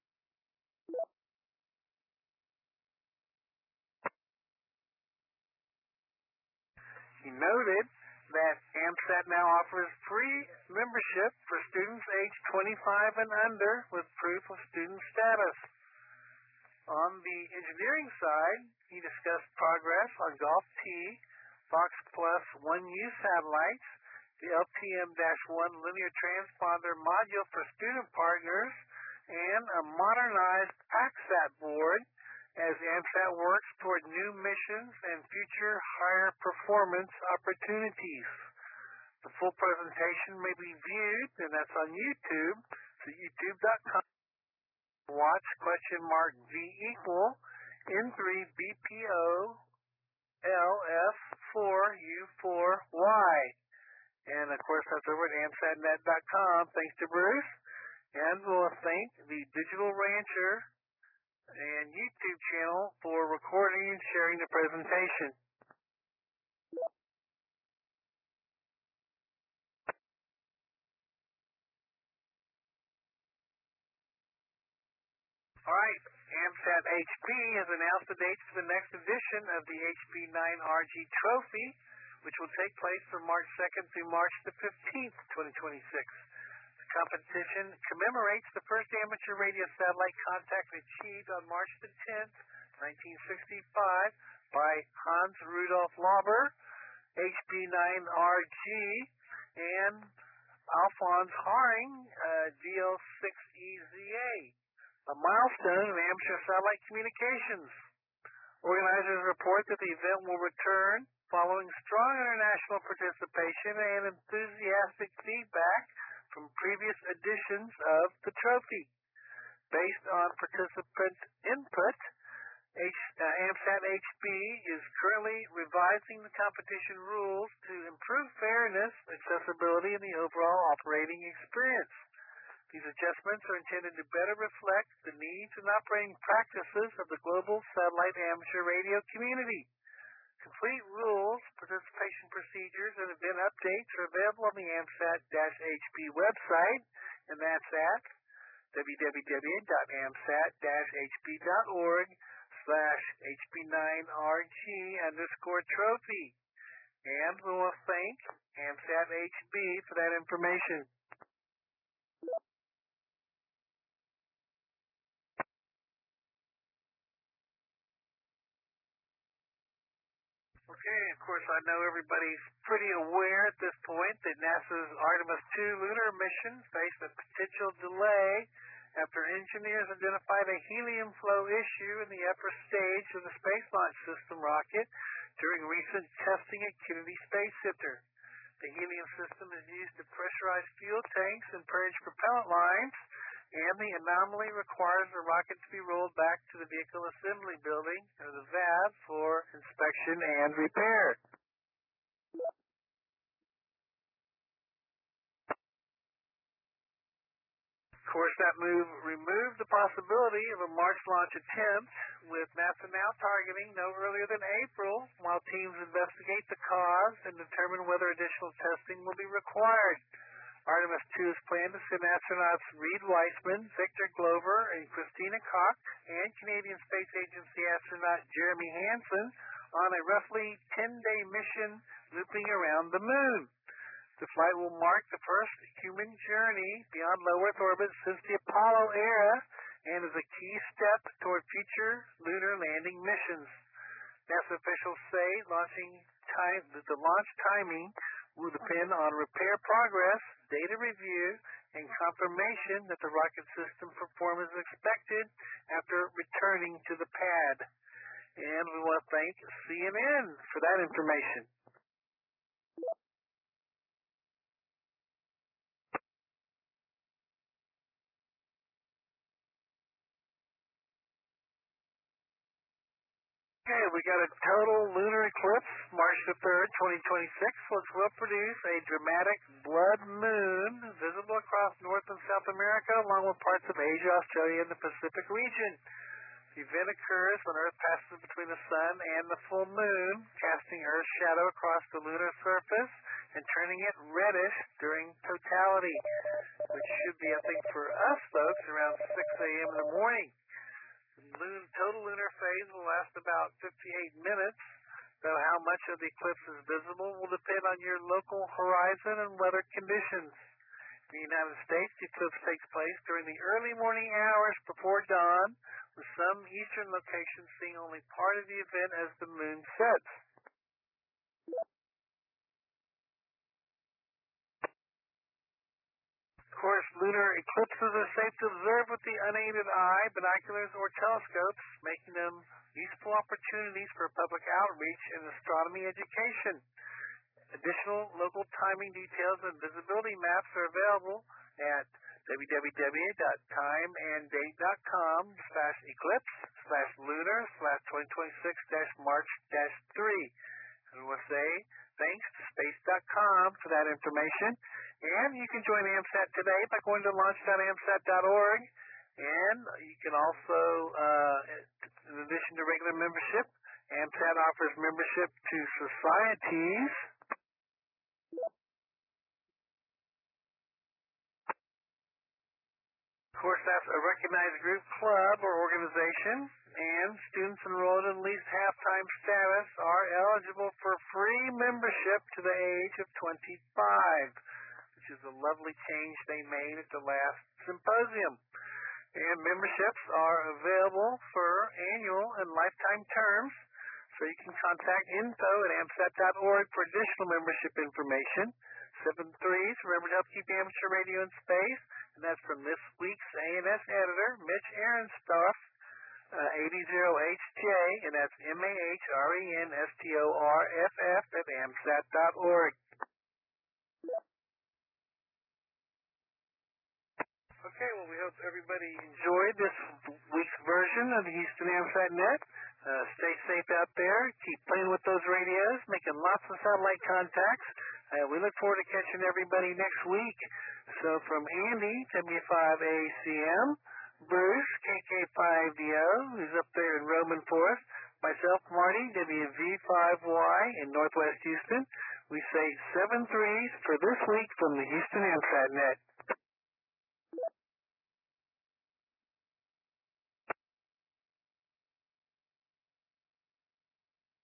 He noted that AMSAT now offers free membership for students aged twenty-five and under with proof of student status. On the engineering side, he discussed progress on Golf T, Fox Plus one U satellites, the L T M one linear transponder module for student partners, and a modernized PACSAT board as AMSAT works toward new missions and future higher performance opportunities. The full presentation may be viewed, and that's on YouTube, so youtube dot com. Watch question mark V equal N three B P O L F four U four Y. And of course, that's over at amsat net dot com. Thanks to Bruce. And we'll thank the Digital Rancher and YouTube channel for recording and sharing the presentation. All right, AMSAT H P has announced the dates for the next edition of the H P nine R G Trophy, which will take place from March second through March the fifteenth, twenty twenty-six. The competition commemorates the first amateur radio satellite contact achieved on March the tenth, nineteen sixty-five by Hans Rudolf Lauber, H P nine R G, and Alphonse Haring, uh, D L six E Z A, a milestone in amateur satellite communications. Organizers report that the event will return following strong international participation and enthusiastic feedback from previous editions of the trophy. Based on participant input, H, uh, AMSAT H B is currently revising the competition rules to improve fairness, accessibility, and the overall operating experience. These adjustments are intended to better reflect the needs and operating practices of the global satellite amateur radio community. Complete rules, participation procedures, and event updates are available on the AMSAT H B website, and that's at w w w dot amsat h b dot org slash H P nine R G underscore trophy. And we will thank AMSAT H B for that information. Okay, of course, I know everybody's pretty aware at this point that NASA's Artemis two lunar mission faced a potential delay after engineers identified a helium flow issue in the upper stage of the Space Launch System rocket during recent testing at Kennedy Space Center. The helium system is used to pressurize fuel tanks and purge propellant lines, and the anomaly requires the rocket to be rolled back to the Vehicle Assembly Building, or the V A B, for inspection and repair. Of course, that move removed the possibility of a March launch attempt, with NASA now targeting no earlier than April, while teams investigate the cause and determine whether additional testing will be required. Artemis two is planned to send astronauts Reed Weissman, Victor Glover, and Christina Koch, and Canadian Space Agency astronaut Jeremy Hansen on a roughly ten-day mission looping around the moon. The flight will mark the first human journey beyond low Earth orbit since the Apollo era and is a key step toward future lunar landing missions. NASA officials say launching time, that the launch timing will depend on repair progress, data review, and confirmation that the rocket system performs as expected after returning to the pad. And we want to thank C N N for that information. Okay, we got a total lunar eclipse, March the third, twenty twenty-six, which will produce a dramatic blood moon visible across North and South America, along with parts of Asia, Australia, and the Pacific region. The event occurs when Earth passes between the sun and the full moon, casting Earth's shadow across the lunar surface and turning it reddish during totality, which should be, I think, for us folks, around six a.m. in the morning. The moon, total lunar phase will last about fifty-eight minutes, though how much of the eclipse is visible will depend on your local horizon and weather conditions. In the United States, the eclipse takes place during the early morning hours before dawn, with some eastern locations seeing only part of the event as the moon sets. Of course, lunar eclipses are safe to observe with the unaided eye, binoculars, or telescopes, making them useful opportunities for public outreach and astronomy education. Additional local timing details and visibility maps are available at w w w dot time and date dot com slash eclipse slash lunar slash twenty twenty-six dash march dash three. And we'll say thanks to space dot com for that information. And you can join AMSAT today by going to launch dot amsat dot org. And you can also, uh, in addition to regular membership, AMSAT offers membership to societies. Of course, that's a recognized group, club, or organization, and students enrolled in at least half-time status are eligible for free membership to the age of twenty-five, which is a lovely change they made at the last symposium. And memberships are available for annual and lifetime terms, so you can contact info at amsat dot org for additional membership information. Seven threes, remember to help keep amateur radio in space. And that's from this week's A N S editor, Mitch Arenstorff, uh, eighty H J, and that's M A H R E N S T O R F F at amsat dot org. Okay, well, we hope everybody enjoyed this week's version of the Houston AMSAT Net. Uh, stay safe out there. Keep playing with those radios, making lots of satellite contacts. Uh, we look forward to catching everybody next week. So from Andy, W five A C M, Bruce, K K five D O, who's up there in Roman Forest, myself, Marty, W V five Y in Northwest Houston, we say seven threes for this week from the Houston AMSAT Net.